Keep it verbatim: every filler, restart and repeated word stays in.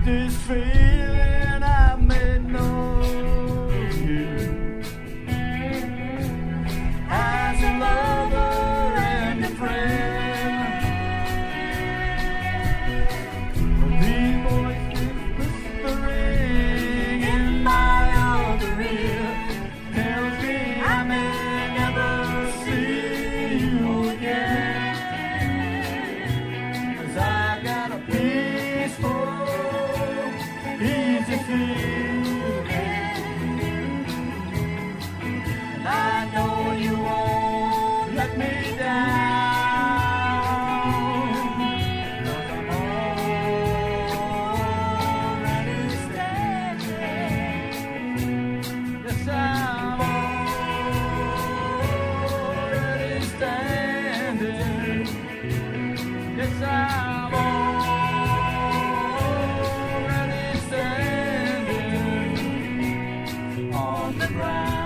this feeling I may know you as a lover and a friend. These voices whispering in my other ear tells me I may never see you again. 'Cause I got a peaceful, easy feeling, and I know you won't let me down. 'Cause I'm already standing. Yes, I'm already standing. Yes, I'm already standing on the ground.